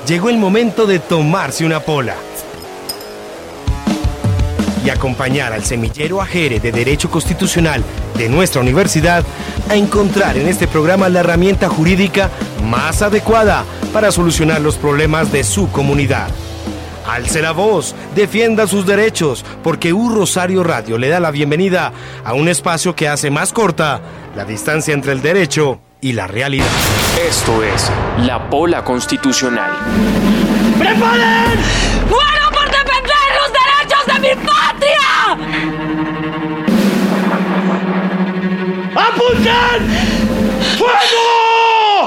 llegó el momento de tomarse una pola y acompañar al semillero Ajere de Derecho Constitucional de nuestra universidad a encontrar en este programa la herramienta jurídica más adecuada para solucionar los problemas de su comunidad. Alce la voz, defienda sus derechos, porque U Rosario Radio le da la bienvenida a un espacio que hace más corta la distancia entre el derecho y la realidad. Esto es La Pola Constitucional. ¡Preparen! ¡Muero por defender los derechos de mi patria! ¡Apunten! ¡Fuego!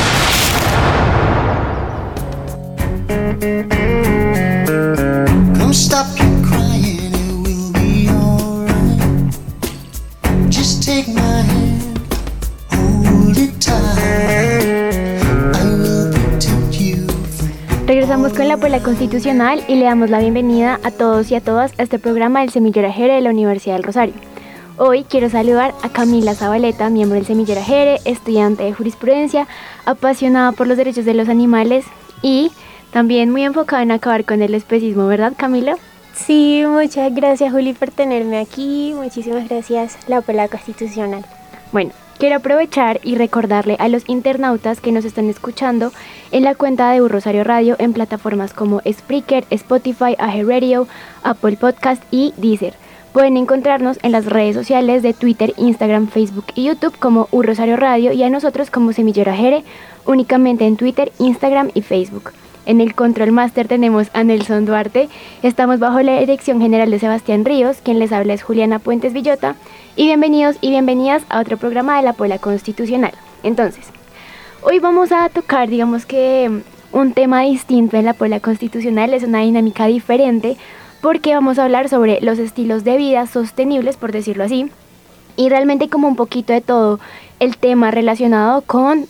Come stop your crying, it will be alright. Just take my hand, hold it tight. I will protect you. Regresamos con la Pola Constitucional y le damos la bienvenida a todos y a todas a este programa del Semillero Ajere de la Universidad del Rosario. Hoy quiero saludar a Camila Zabaleta, miembro del Semillero Ajere, estudiante de jurisprudencia, apasionada por los derechos de los animales y también muy enfocada en acabar con el especismo, ¿verdad, Camila? Sí, muchas gracias, Juli, por tenerme aquí. Muchísimas gracias, la Pola Constitucional. Bueno, quiero aprovechar y recordarle a los internautas que nos están escuchando en la cuenta de U Rosario Radio en plataformas como Spreaker, Spotify, iHeartRadio, Apple Podcast y Deezer. Pueden encontrarnos en las redes sociales de Twitter, Instagram, Facebook y YouTube como U Rosario Radio y a nosotros como Semillero Ajere, únicamente en Twitter, Instagram y Facebook. En el Control Master tenemos a Nelson Duarte, estamos bajo la dirección general de Sebastián Ríos, quien les habla es Juliana Puentes Villota, y bienvenidos y bienvenidas a otro programa de la Pola Constitucional. Entonces, hoy vamos a tocar, digamos que un tema distinto en la Pola Constitucional, es una dinámica diferente, porque vamos a hablar sobre los estilos de vida sostenibles, por decirlo así, y realmente como un poquito de todo el tema relacionado con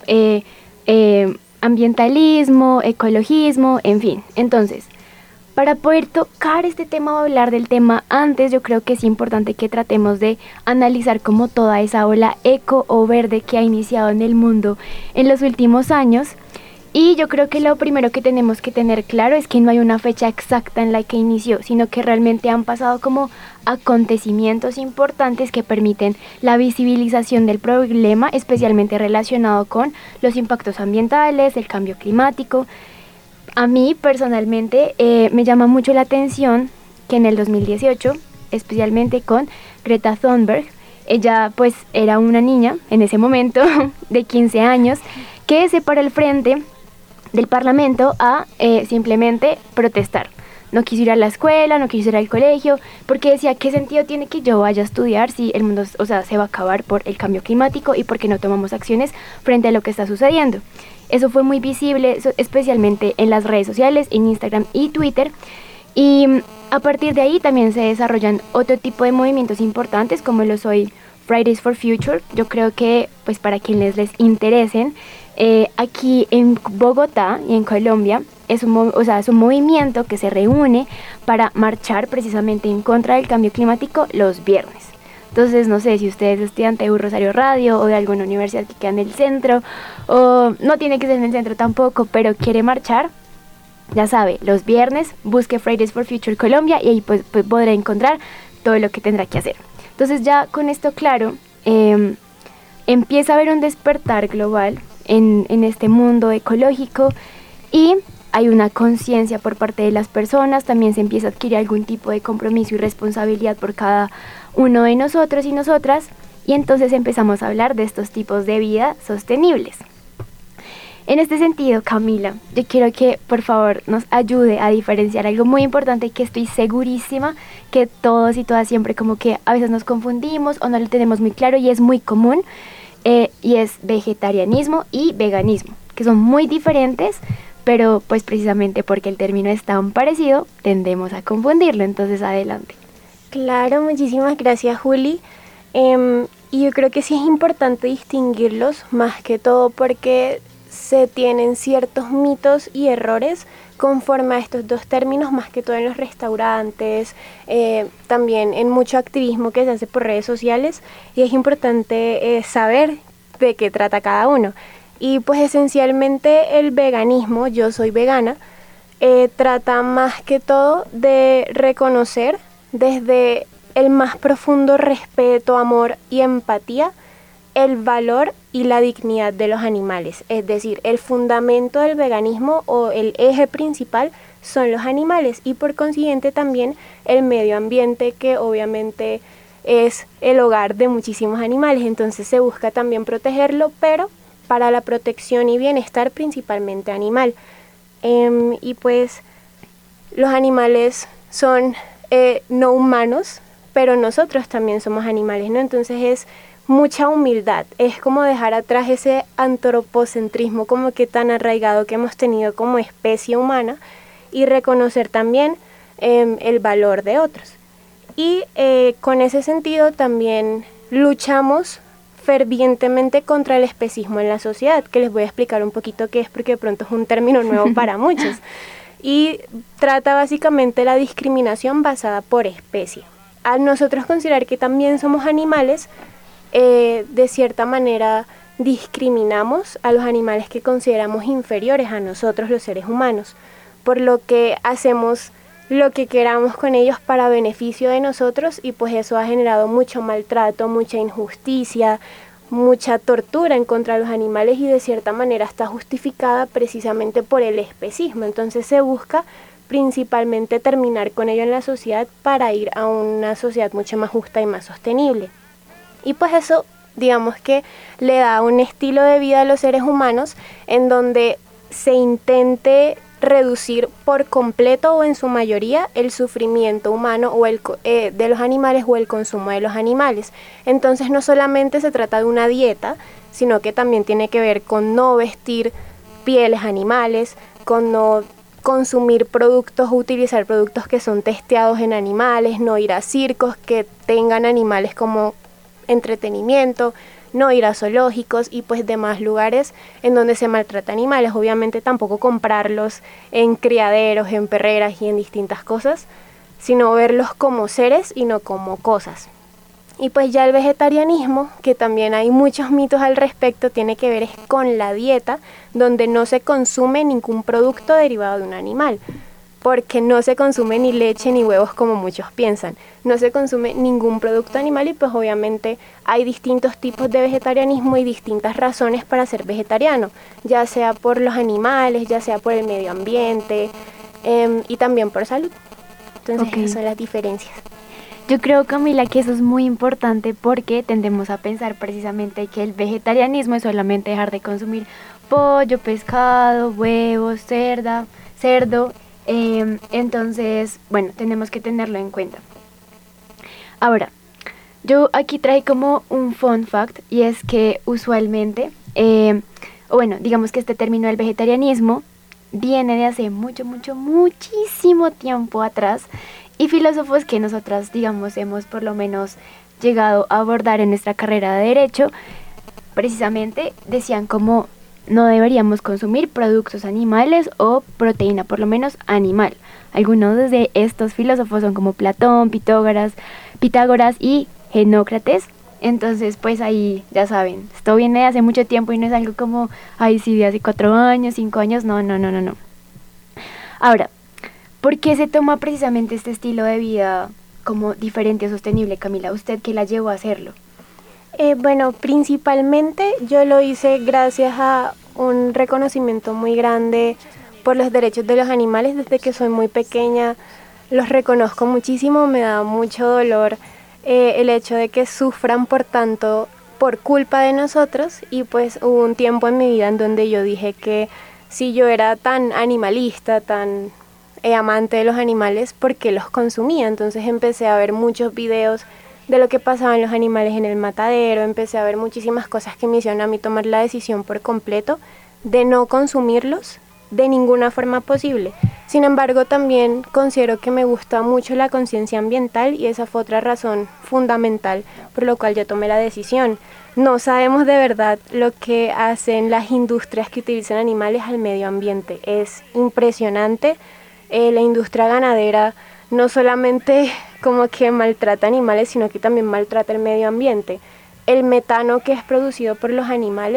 ambientalismo, ecologismo, en fin. Entonces, para poder tocar este tema o hablar del tema antes, yo creo que es importante que tratemos de analizar como toda esa ola eco o verde que ha iniciado en el mundo en los últimos años. Y yo creo que lo primero que tenemos que tener claro es que no hay una fecha exacta en la que inició, sino que realmente han pasado como acontecimientos importantes que permiten la visibilización del problema, especialmente relacionado con los impactos ambientales, el cambio climático. A mí personalmente me llama mucho la atención que en el 2018, especialmente con Greta Thunberg, ella pues era una niña en ese momento de 15 años que se paró al frente del Parlamento a simplemente protestar. No quiso ir a la escuela, no quiso ir al colegio, porque decía, ¿qué sentido tiene que yo vaya a estudiar si el mundo, se va a acabar por el cambio climático y porque no tomamos acciones frente a lo que está sucediendo? Eso fue muy visible, especialmente en las redes sociales, en Instagram y Twitter, y a partir de ahí también se desarrollan otro tipo de movimientos importantes, como lo soy Fridays for Future. Yo creo que, pues para quienes les interesen, aquí en Bogotá y en Colombia es un movimiento que se reúne para marchar precisamente en contra del cambio climático los viernes. Entonces, no sé si usted es estudiante de U Rosario Radio o de alguna universidad que queda en el centro, o no tiene que ser en el centro tampoco, pero quiere marchar, ya sabe, los viernes busque Fridays for Future Colombia y ahí pues podrá encontrar todo lo que tendrá que hacer. Entonces, ya con esto claro, empieza a haber un despertar global en este mundo ecológico y hay una conciencia por parte de las personas, también se empieza a adquirir algún tipo de compromiso y responsabilidad por cada uno de nosotros y nosotras, y entonces empezamos a hablar de estos tipos de vida sostenibles. En este sentido, Camila, yo quiero que por favor nos ayude a diferenciar algo muy importante que estoy segurísima que todos y todas siempre como que a veces nos confundimos o no lo tenemos muy claro y es muy común, y es vegetarianismo y veganismo, que son muy diferentes, pero pues precisamente porque el término es tan parecido, tendemos a confundirlo. Entonces, adelante. Claro, muchísimas gracias, Juli. Y yo creo que sí es importante distinguirlos, más que todo porque se tienen ciertos mitos y errores conforme a estos dos términos, más que todo en los restaurantes, también en mucho activismo que se hace por redes sociales, y es importante saber de qué trata cada uno. Y pues esencialmente el veganismo, yo soy vegana, trata más que todo de reconocer desde el más profundo respeto, amor y empatía el valor y la dignidad de los animales. Es decir, el fundamento del veganismo o el eje principal son los animales y por consiguiente también el medio ambiente, que obviamente es el hogar de muchísimos animales. Entonces se busca también protegerlo, pero para la protección y bienestar principalmente animal. Y pues los animales son no humanos, pero nosotros también somos animales, ¿no? Entonces es mucha humildad, es como dejar atrás ese antropocentrismo como que tan arraigado que hemos tenido como especie humana y reconocer también el valor de otros. Y con ese sentido también luchamos fervientemente contra el especismo en la sociedad, que les voy a explicar un poquito qué es, porque de pronto es un término nuevo para muchos. Y trata básicamente la discriminación basada por especie. Al nosotros considerar que también somos animales, de cierta manera discriminamos a los animales que consideramos inferiores a nosotros los seres humanos, por lo que hacemos lo que queramos con ellos para beneficio de nosotros y pues eso ha generado mucho maltrato, mucha injusticia, mucha tortura en contra de los animales y de cierta manera está justificada precisamente por el especismo. Entonces se busca principalmente terminar con ello en la sociedad para ir a una sociedad mucho más justa y más sostenible. Y pues eso, digamos que le da un estilo de vida a los seres humanos en donde se intente reducir por completo o en su mayoría el sufrimiento humano o de los animales o el consumo de los animales. Entonces no solamente se trata de una dieta, sino que también tiene que ver con no vestir pieles animales, con no consumir productos o utilizar productos que son testeados en animales, no ir a circos que tengan animales como entretenimiento, no ir a zoológicos y pues demás lugares en donde se maltrata animales. Obviamente tampoco comprarlos en criaderos, en perreras y en distintas cosas, sino verlos como seres y no como cosas. Y pues ya el vegetarianismo, que también hay muchos mitos al respecto, tiene que ver es con la dieta donde no se consume ningún producto derivado de un animal, porque no se consume ni leche ni huevos como muchos piensan, no se consume ningún producto animal y pues obviamente hay distintos tipos de vegetarianismo y distintas razones para ser vegetariano, ya sea por los animales, ya sea por el medio ambiente y también por salud. Entonces esas son las diferencias. Yo creo, Camila, que eso es muy importante porque tendemos a pensar precisamente que el vegetarianismo es solamente dejar de consumir pollo, pescado, huevos, cerdo. Entonces, bueno, tenemos que tenerlo en cuenta. Ahora, yo aquí traje como un fun fact y es que usualmente, digamos que este término del vegetarianismo viene de hace muchísimo tiempo atrás y filósofos que nosotras, digamos, hemos por lo menos llegado a abordar en nuestra carrera de Derecho, precisamente decían como no deberíamos consumir productos animales o proteína, por lo menos animal. Algunos de estos filósofos son como Platón, Pitágoras y Genócrates. Entonces, pues ahí ya saben, esto viene de hace mucho tiempo y no es algo como, ay, sí, de hace 4 años, 5 años, no. Ahora, ¿por qué se toma precisamente este estilo de vida como diferente o sostenible, Camila? ¿Usted qué la llevó a hacerlo? Bueno, principalmente yo lo hice gracias a un reconocimiento muy grande por los derechos de los animales. Desde que soy muy pequeña los reconozco muchísimo, me da mucho dolor el hecho de que sufran por tanto por culpa de nosotros y pues hubo un tiempo en mi vida en donde yo dije que si yo era tan animalista, tan amante de los animales, ¿por qué los consumía? Entonces empecé a ver muchos videos de lo que pasaban los animales en el matadero, empecé a ver muchísimas cosas que me hicieron a mí tomar la decisión por completo de no consumirlos de ninguna forma posible. Sin embargo, también considero que me gusta mucho la conciencia ambiental y esa fue otra razón fundamental por lo cual yo tomé la decisión. No sabemos de verdad lo que hacen las industrias que utilizan animales al medio ambiente. Es impresionante. La industria ganadera no solamente como que maltrata animales, sino que también maltrata el medio ambiente. El metano que es producido por los animales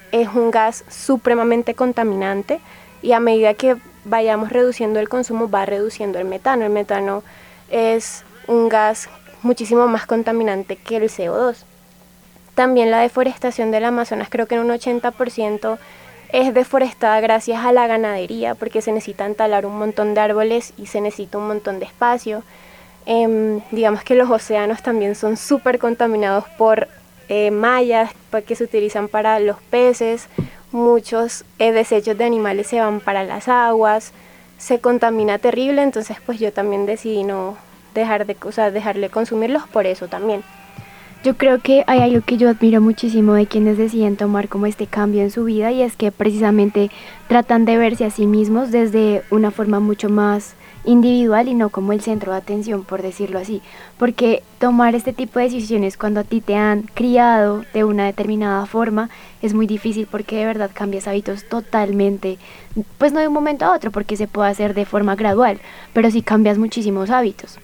es un gas supremamente contaminante y a medida que vayamos reduciendo el consumo va reduciendo el metano. El metano es un gas muchísimo más contaminante que el CO2. También la deforestación del Amazonas, creo que en un 80% es deforestada gracias a la ganadería, porque se necesitan talar un montón de árboles y se necesita un montón de espacio. Digamos que los océanos también son súper contaminados por mallas que se utilizan para los peces. Muchos desechos de animales se van para las aguas, se contamina terrible, entonces pues yo también decidí no dejarle consumirlos por eso también. Yo creo que hay algo que yo admiro muchísimo de quienes deciden tomar como este cambio en su vida, y es que precisamente tratan de verse a sí mismos desde una forma mucho más individual y no como el centro de atención, por decirlo así, porque tomar este tipo de decisiones cuando a ti te han criado de una determinada forma es muy difícil, porque de verdad cambias hábitos totalmente, pues no de un momento a otro, porque se puede hacer de forma gradual, pero sí cambias muchísimos hábitos.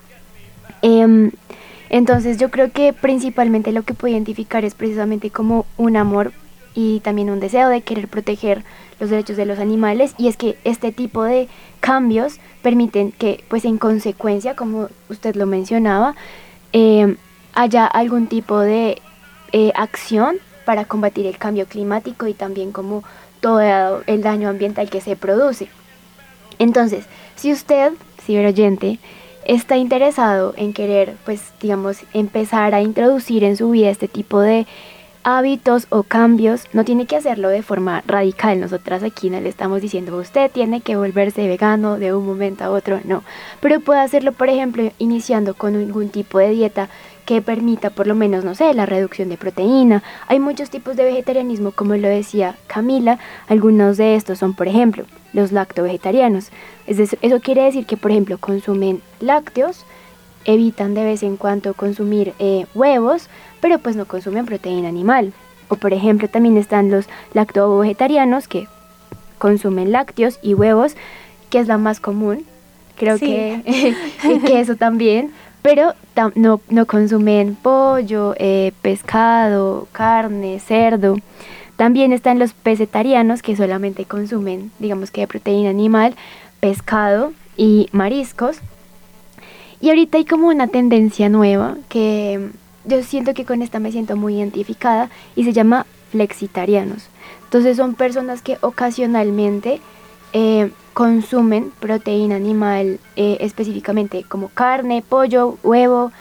Entonces yo creo que principalmente lo que puedo identificar es precisamente como un amor y también un deseo de querer proteger los derechos de los animales, y es que este tipo de cambios permiten que, pues en consecuencia, como usted lo mencionaba, haya algún tipo de acción para combatir el cambio climático y también como todo el daño ambiental que se produce. Entonces, si usted, ciberoyente, está interesado en querer, pues digamos, empezar a introducir en su vida este tipo de hábitos o cambios, no tiene que hacerlo de forma radical. Nosotras aquí no le estamos diciendo usted tiene que volverse vegano de un momento a otro, no, pero puede hacerlo, por ejemplo, iniciando con algún tipo de dieta que permita por lo menos, no sé, la reducción de proteína. Hay muchos tipos de vegetarianismo, como lo decía Camila. Algunos de estos son, por ejemplo, los lacto-vegetarianos. Eso quiere decir que, por ejemplo, consumen lácteos, evitan de vez en cuando consumir huevos, pero pues no consumen proteína animal. O por ejemplo también están los lacto-vegetarianos, que consumen lácteos y huevos, que es la más común, creo sí. que eso también, pero no consumen pollo, pescado, carne, cerdo. También están los pescetarianos, que solamente consumen, digamos que de proteína animal, pescado y mariscos. Y ahorita hay como una tendencia nueva que yo siento que con esta me siento muy identificada, y se llama flexitarianos. Entonces son personas que ocasionalmente consumen proteína animal, específicamente como carne, pollo, huevo,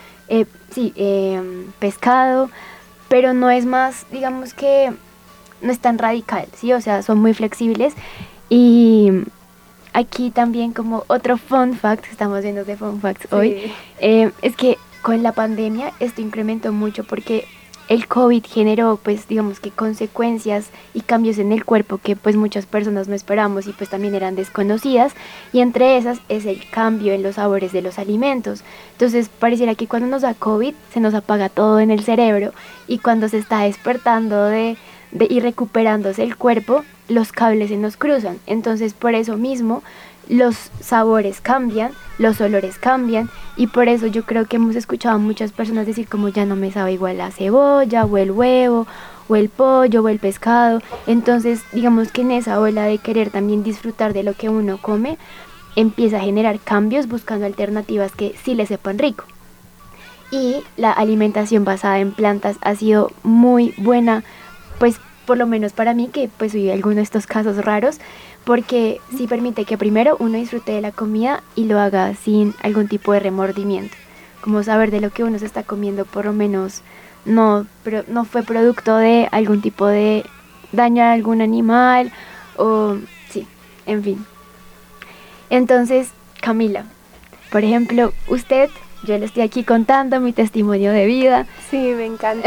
pescado, pero no es más, digamos que no es tan radical, ¿sí? O sea, son muy flexibles. Y aquí también como otro fun fact, estamos viendo de fun facts sí. Hoy, es que con la pandemia esto incrementó mucho, porque el COVID generó, pues digamos que consecuencias y cambios en el cuerpo que pues muchas personas no esperamos y pues también eran desconocidas, y entre esas es el cambio en los sabores de los alimentos. Entonces pareciera que cuando nos da COVID se nos apaga todo en el cerebro, y cuando se está despertando y recuperándose el cuerpo, los cables se nos cruzan. Entonces por eso mismo los sabores cambian, los olores cambian, y por eso yo creo que hemos escuchado a muchas personas decir como ya no me sabe igual la cebolla o el huevo o el pollo o el pescado. Entonces digamos que en esa ola de querer también disfrutar de lo que uno come, empieza a generar cambios buscando alternativas que sí le sepan rico. Y la alimentación basada en plantas ha sido muy buena, pues por lo menos para mí, que pues soy alguno de estos casos raros, porque sí permite que primero uno disfrute de la comida y lo haga sin algún tipo de remordimiento, como saber de lo que uno se está comiendo por lo menos no fue producto de algún tipo de daño a algún animal, o sí, en fin. Entonces, Camila, por ejemplo, yo le estoy aquí contando mi testimonio de vida. Sí, me encanta.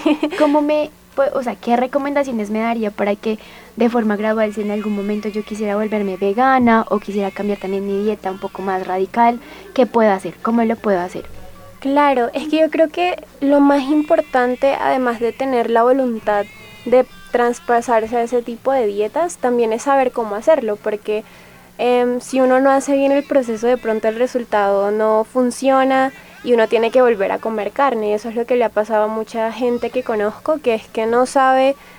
¿Qué recomendaciones me daría para que de forma gradual, si en algún momento yo quisiera volverme vegana o quisiera cambiar también mi dieta un poco más radical? ¿Qué puedo hacer? ¿Cómo lo puedo hacer? Claro, es que yo creo que lo más importante, además de tener la voluntad de traspasarse a ese tipo de dietas, también es saber cómo hacerlo, porque si uno no hace bien el proceso, de pronto el resultado no funciona y uno tiene que volver a comer carne. Y eso es lo que le ha pasado a mucha gente que conozco, que es que no sabe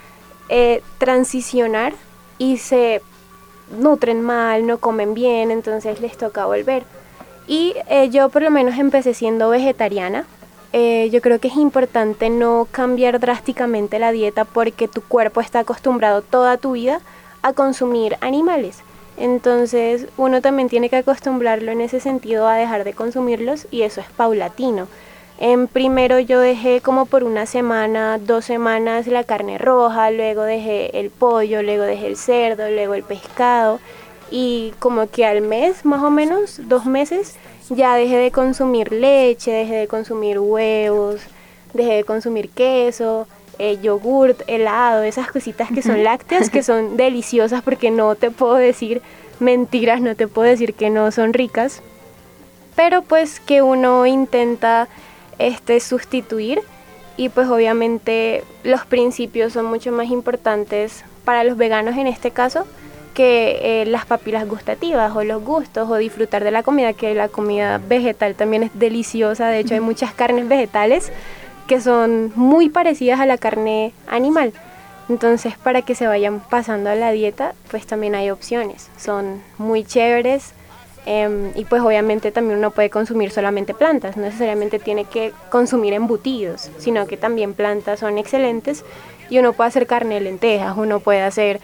transicionar y se nutren mal, no comen bien, entonces les toca volver. Y yo por lo menos empecé siendo vegetariana. Yo creo que es importante no cambiar drásticamente la dieta porque tu cuerpo está acostumbrado toda tu vida a consumir animales. Entonces uno también tiene que acostumbrarlo en ese sentido a dejar de consumirlos y eso es paulatino. Primero yo dejé como por 1 semana, 2 semanas la carne roja, luego dejé el pollo, luego dejé el cerdo, luego el pescado y como que al mes más o menos, 2 meses, ya dejé de consumir leche, dejé de consumir huevos, dejé de consumir queso, yogurt, helado, esas cositas que son lácteas, que son deliciosas porque no te puedo decir mentiras, no te puedo decir que no son ricas, pero pues que uno intenta sustituir y pues obviamente los principios son mucho más importantes para los veganos en este caso que las papilas gustativas o los gustos o disfrutar de la comida, que la comida vegetal también es deliciosa. De hecho hay muchas carnes vegetales que son muy parecidas a la carne animal, entonces para que se vayan pasando a la dieta pues también hay opciones, son muy chéveres. Y pues obviamente también uno puede consumir solamente plantas, no necesariamente tiene que consumir embutidos, sino que también plantas son excelentes y uno puede hacer carne de lentejas, uno puede hacer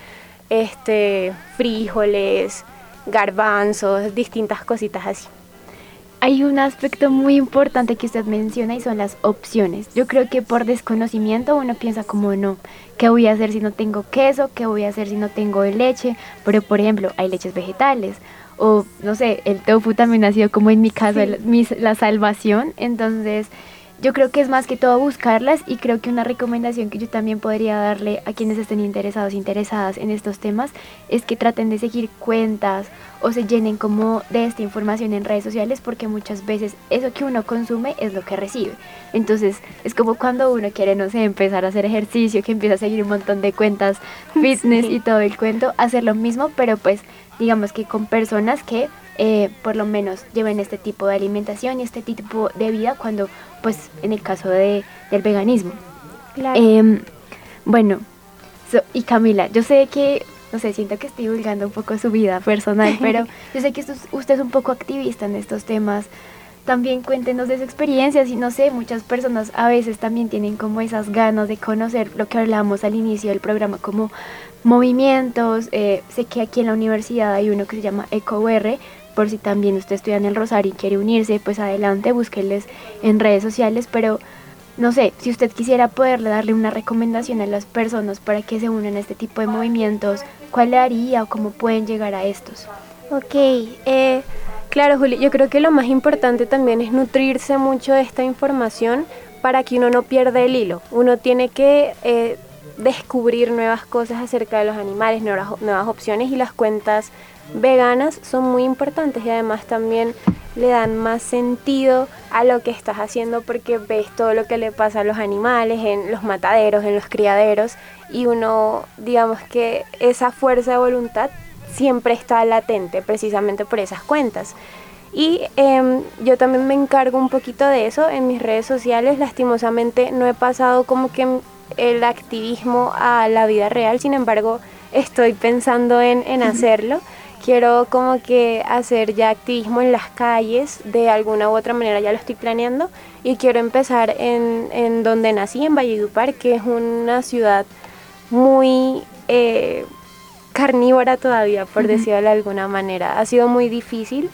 frijoles, garbanzos, distintas cositas así. Hay un aspecto muy importante que usted menciona y son las opciones. Yo creo que por desconocimiento uno piensa como no, ¿qué voy a hacer si no tengo queso? ¿Qué voy a hacer si no tengo leche? Pero por ejemplo, hay leches vegetales o no sé, el tofu también ha sido como en mi caso la salvación. Entonces yo creo que es más que todo buscarlas y creo que una recomendación que yo también podría darle a quienes estén interesadas en estos temas es que traten de seguir cuentas o se llenen como de esta información en redes sociales porque muchas veces eso que uno consume es lo que recibe. Entonces es como cuando uno quiere, no sé, empezar a hacer ejercicio, que empieza a seguir un montón de cuentas fitness y todo el cuento, hacer lo mismo, pero pues digamos que con personas que por lo menos lleven este tipo de alimentación y este tipo de vida cuando, pues en el caso del veganismo. Claro. Bueno, y Camila, yo sé que, no sé, siento que estoy divulgando un poco su vida personal, pero yo sé que usted es un poco activista en estos temas. También cuéntenos de su experiencia, y no sé, muchas personas a veces también tienen como esas ganas de conocer lo que hablábamos al inicio del programa, como movimientos. Sé que aquí en la universidad hay uno que se llama EcoUR, por si también usted estudia en el Rosario y quiere unirse, pues adelante, búsquenles en redes sociales, pero no sé, si usted quisiera poderle darle una recomendación a las personas para que se unan a este tipo de movimientos, ¿cuál le haría o cómo pueden llegar a estos? Ok, claro, Juli, yo creo que lo más importante también es nutrirse mucho de esta información para que uno no pierda el hilo. Uno tiene que descubrir nuevas cosas acerca de los animales, nuevas opciones, y las cuentas veganas son muy importantes y además también le dan más sentido a lo que estás haciendo porque ves todo lo que le pasa a los animales en los mataderos, en los criaderos, y uno, digamos que esa fuerza de voluntad siempre está latente precisamente por esas cuentas. Y yo también me encargo un poquito de eso en mis redes sociales. Lastimosamente no he pasado como que el activismo a la vida real, sin embargo estoy pensando en hacerlo. Quiero como que hacer ya activismo en las calles, de alguna u otra manera ya lo estoy planeando, y quiero empezar en donde nací, en Valledupar, que es una ciudad muy carnívora todavía, por decirlo de alguna manera. Ha sido muy difícil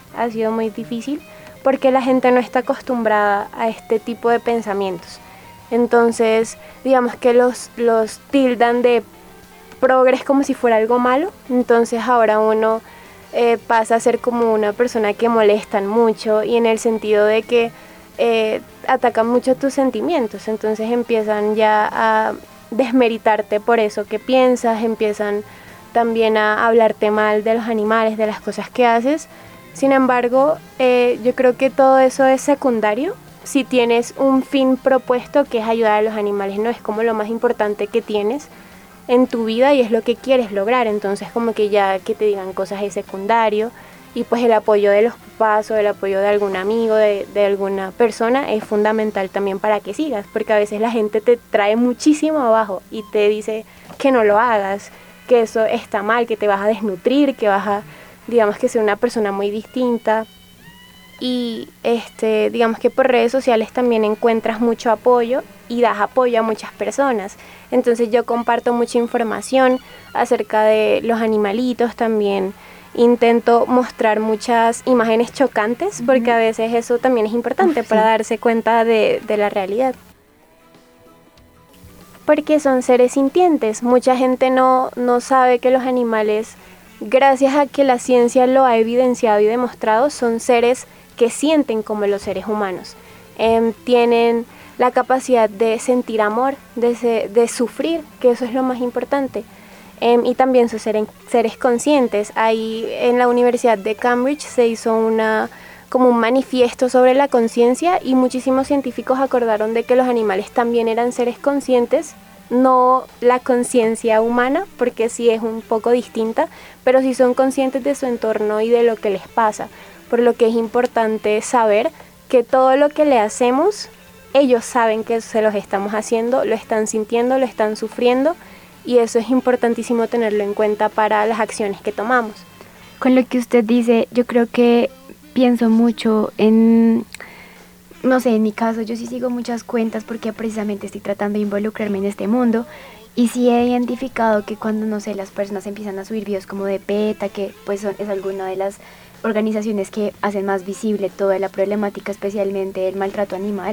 porque la gente no está acostumbrada a este tipo de pensamientos. Entonces, digamos que los tildan de progres como si fuera algo malo, entonces ahora uno pasa a ser como una persona que molestan mucho, y en el sentido de que atacan mucho tus sentimientos, entonces empiezan ya a desmeritarte por eso que piensas, empiezan también a hablarte mal de los animales, de las cosas que haces. Sin embargo, yo creo que todo eso es secundario si tienes un fin propuesto, que es ayudar a los animales, no es como lo más importante que tienes en tu vida y es lo que quieres lograr. Entonces como que ya que te digan cosas es secundario, y pues el apoyo de los papás o el apoyo de algún amigo, de alguna persona, es fundamental también para que sigas, porque a veces la gente te trae muchísimo abajo y te dice que no lo hagas, que eso está mal, que te vas a desnutrir, que vas a, digamos, que ser una persona muy distinta. Y digamos que por redes sociales también encuentras mucho apoyo y das apoyo a muchas personas. Entonces yo comparto mucha información acerca de los animalitos también. Intento mostrar muchas imágenes chocantes porque a veces eso también es importante para darse cuenta de la realidad. Porque son seres sintientes. Mucha gente no sabe que los animales, gracias a que la ciencia lo ha evidenciado y demostrado, son seres que sienten como los seres humanos. Tienen la capacidad de sentir amor, de sufrir, que eso es lo más importante. Y también son seres conscientes. Ahí en la Universidad de Cambridge se hizo como un manifiesto sobre la conciencia y muchísimos científicos acordaron de que los animales también eran seres conscientes, no la conciencia humana, porque sí es un poco distinta, pero sí son conscientes de su entorno y de lo que les pasa. Por lo que es importante saber que todo lo que le hacemos, ellos saben que se los estamos haciendo, lo están sintiendo, lo están sufriendo, y eso es importantísimo tenerlo en cuenta para las acciones que tomamos. Con lo que usted dice, yo creo que pienso mucho en, no sé, en mi caso yo sí sigo muchas cuentas porque precisamente estoy tratando de involucrarme en este mundo. Y sí he identificado que cuando, no sé, las personas empiezan a subir videos como de PETA, que pues es alguna de las organizaciones que hacen más visible toda la problemática, especialmente el maltrato animal,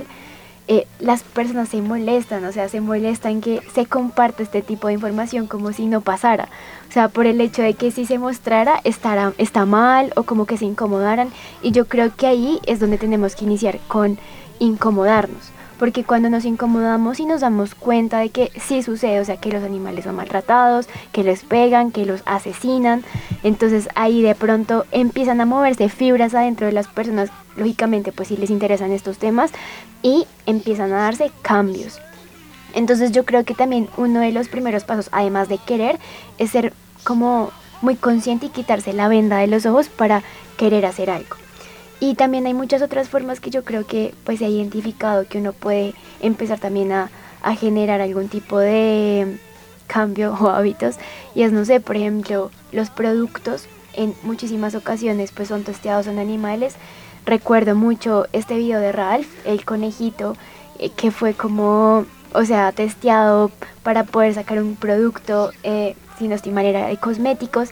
las personas se molestan, o sea, se molestan que se comparte este tipo de información como si no pasara. O sea, por el hecho de que si se mostrara está mal o como que se incomodaran. Y yo creo que ahí es donde tenemos que iniciar con incomodarnos. Porque cuando nos incomodamos y nos damos cuenta de que sí sucede, o sea, que los animales son maltratados, que les pegan, que los asesinan, entonces ahí de pronto empiezan a moverse fibras adentro de las personas, lógicamente pues sí les interesan estos temas, y empiezan a darse cambios. Entonces yo creo que también uno de los primeros pasos, además de querer, es ser como muy consciente y quitarse la venda de los ojos para querer hacer algo. Y también hay muchas otras formas que yo creo que pues se ha identificado que uno puede empezar también a generar algún tipo de cambio o hábitos. Y es, no sé, por ejemplo, los productos en muchísimas ocasiones pues son testeados en animales. Recuerdo mucho este video de Ralph, el conejito, que fue como, o sea, testeado para poder sacar un producto, si no estoy mal, era de cosméticos.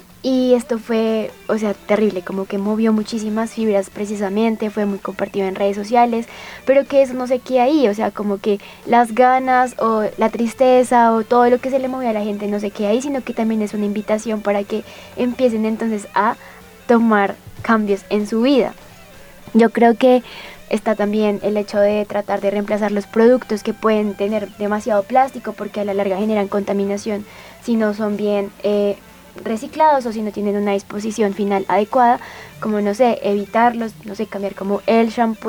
Y esto fue, o sea, terrible, como que movió muchísimas fibras precisamente, fue muy compartido en redes sociales, pero que eso no se queda ahí, o sea, como que las ganas o la tristeza o todo lo que se le movió a la gente no se queda ahí, sino que también es una invitación para que empiecen entonces a tomar cambios en su vida. Yo creo que está también el hecho de tratar de reemplazar los productos que pueden tener demasiado plástico porque a la larga generan contaminación si no son bien reciclados o si no tienen una disposición final adecuada, como no sé, evitarlos, no sé, cambiar como el shampoo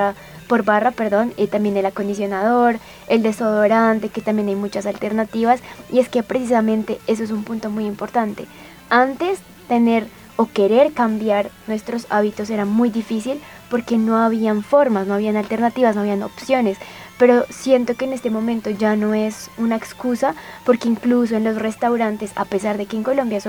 por barra, y también el acondicionador, el desodorante, que también hay muchas alternativas. Y es que precisamente eso es un punto muy importante. Antes tener o querer cambiar nuestros hábitos era muy difícil porque no habían formas, no habían alternativas, no habían opciones. Pero siento que en este momento ya no es una excusa, porque incluso en los restaurantes, a pesar de que en Colombia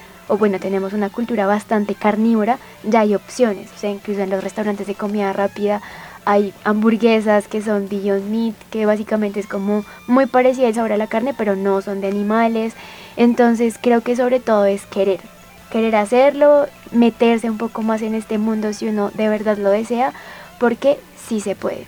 tenemos una cultura bastante carnívora, ya hay opciones. O sea, incluso en los restaurantes de comida rápida hay hamburguesas que son Beyond Meat, que básicamente es como muy parecida el sabor a la carne, pero no son de animales. Entonces creo que sobre todo es querer hacerlo, meterse un poco más en este mundo si uno de verdad lo desea, porque sí se puede.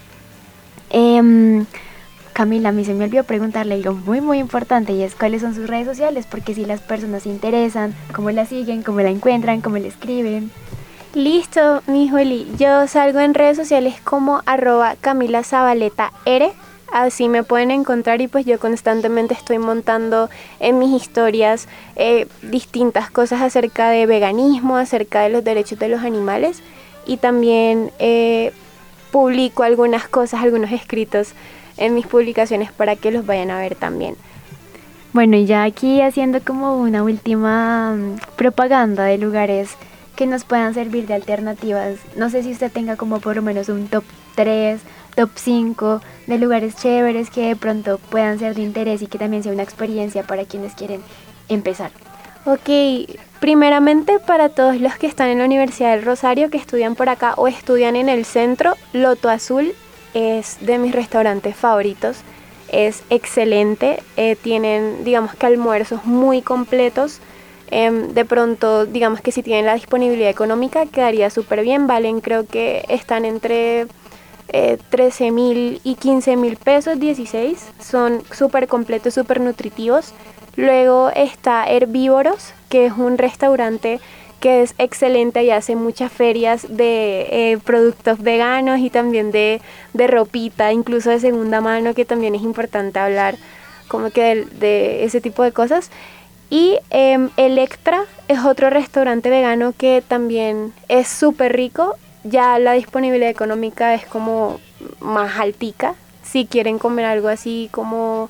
Camila, a mí se me olvidó preguntarle algo muy muy importante, y es cuáles son sus redes sociales, porque si las personas se interesan, cómo la siguen, cómo la encuentran, cómo le escriben. Listo, mi Juli, yo salgo en redes sociales como @CamilaZabalettaR, así me pueden encontrar, y pues yo constantemente estoy montando en mis historias distintas cosas acerca de veganismo, acerca de los derechos de los animales, y también publico algunas cosas, algunos escritos en mis publicaciones para que los vayan a ver también. Bueno, y ya aquí haciendo como una última propaganda de lugares que nos puedan servir de alternativas. No sé si usted tenga como por lo menos un top 3, top 5 de lugares chéveres que de pronto puedan ser de interés y que también sea una experiencia para quienes quieren empezar. Ok, primeramente para todos los que están en la Universidad del Rosario, que estudian por acá o estudian en el centro, Loto Azul es de mis restaurantes favoritos. Es excelente, tienen digamos que almuerzos muy completos. De pronto, digamos que si tienen la disponibilidad económica, quedaría súper bien. Valen, creo que están entre 13.000 y 15.000 pesos, 16. Son súper completos, súper nutritivos. Luego está Herbívoros, que es un restaurante que es excelente y hace muchas ferias de productos veganos y también de ropita, incluso de segunda mano, que también es importante hablar como que de ese tipo de cosas. Y Electra es otro restaurante vegano que también es súper rico. Ya la disponibilidad económica es como más altica. Si quieren comer algo así como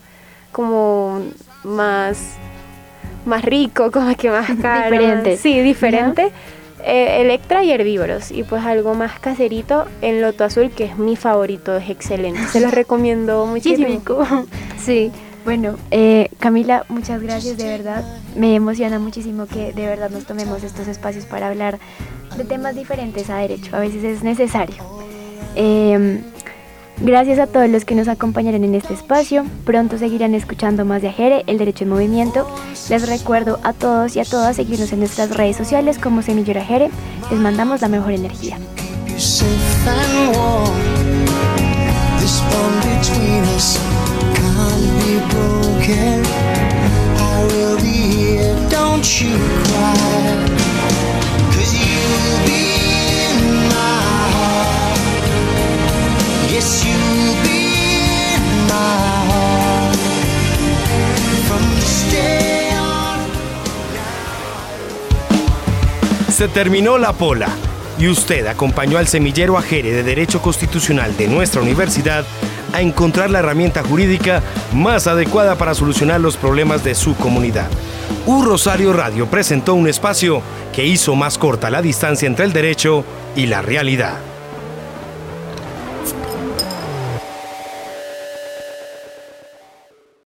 más rico, como que más caro. Diferente. Sí, diferente. Electra y Herbívoros. Y pues algo más caserito en Loto Azul, que es mi favorito, es excelente. Se los recomiendo muchísimo. Sí. Bueno, Camila, muchas gracias, de verdad. Me emociona muchísimo que de verdad nos tomemos estos espacios para hablar de temas diferentes a derecho. A veces es necesario. Gracias a todos los que nos acompañaron en este espacio. Pronto seguirán escuchando más de AGERE, el derecho en movimiento. Les recuerdo a todos y a todas seguirnos en nuestras redes sociales como Semillero AGERE. Les mandamos la mejor energía. Broken, I will be here, don't you cry, 'cause you'll be in my heart, yes you'll be in my heart, from this day on. Se terminó la pola y usted acompañó al Semillero AGERE de Derecho Constitucional de nuestra universidad a encontrar la herramienta jurídica más adecuada para solucionar los problemas de su comunidad. Rosario Radio presentó un espacio que hizo más corta la distancia entre el derecho y la realidad.